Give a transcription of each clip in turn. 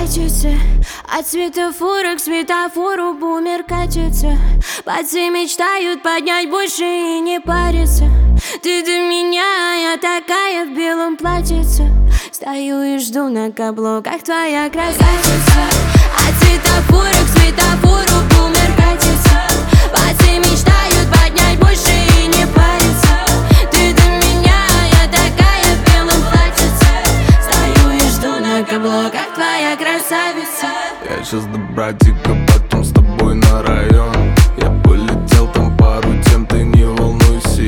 катится от светофора к светофору, бумер катится. Пацы мечтают поднять больше и не париться. Ты до меня, я такая в белом платьице. Стою и жду на каблуках, твоя красавица. От светофора к светофору, бумер катится. Пацы мечтают поднять больше и не париться. Ты до меня, я такая в белом платьице. Стою и жду на каблуках, твоя красавица. Я сейчас до братика, потом с тобой на район. Я полетел, там пару тем, ты не волнуйся,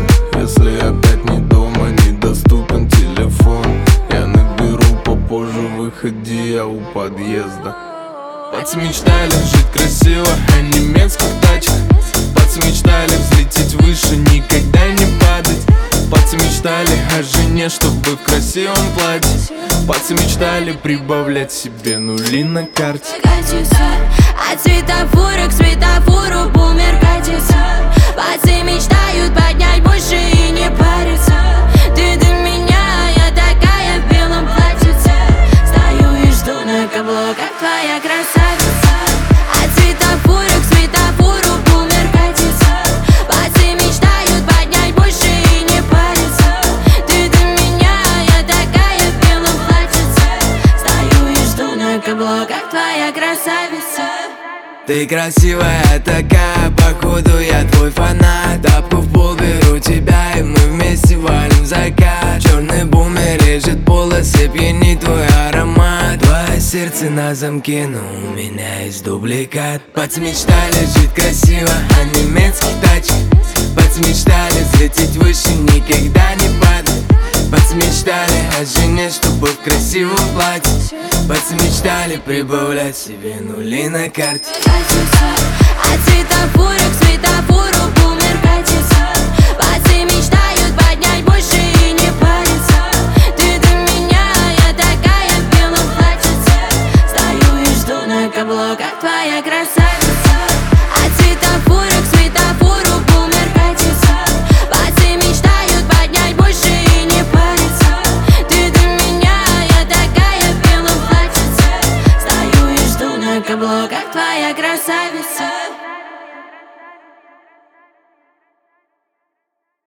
если опять не дома, недоступен телефон. Я наберу попозже, выходи, я у подъезда. Пацы мечтали жить красиво, о немецких тачках. Пацы мечтали взлететь выше, никогда не падать. Пацы мечтали о жене, чтобы в красивом платье. Пацы мечтали прибавлять себе нули на карте. Катится от светофора к светофору, бумер катится. Пацы мечтают поднять больше и не париться. Ты до меня, я такая в белом платьице. Стою и жду на каблуках, твоя красавица. От светофора к светофору, бумер катится. Пацы мечтают поднять больше и не париться. Ты до меня, я такая в белом платьице. Стою и жду на каблуках, твоя красавица. Ты красивая такая, походу я твой фанат. Тапку в пол беру тебя, и мы вместе валим в закат. Черный бумер режет полосы, пьянит твой аромат. Твое сердце на замке, но у меня есть дубликат. Пацы мечтали жить красиво, о немецких тачках. Пацы мечтали взлететь выше, никогда не падать. Пацы мечтали о жене, чтобы в красивом платье. Пацы мечтали прибавлять себе нули на карте. Катится от светофора к светофору, бумер катится. Пацы мечтают поднять больше и не париться. Ты до меня, я такая в белом платьице. Стою и жду на каблуках, твоя красавица. От светофора к светофору, бумер катится. Пацы мечтают поднять больше и не париться. Ты до меня, я такая в белом платьице. Стою и жду на каблуках, твоя красавица.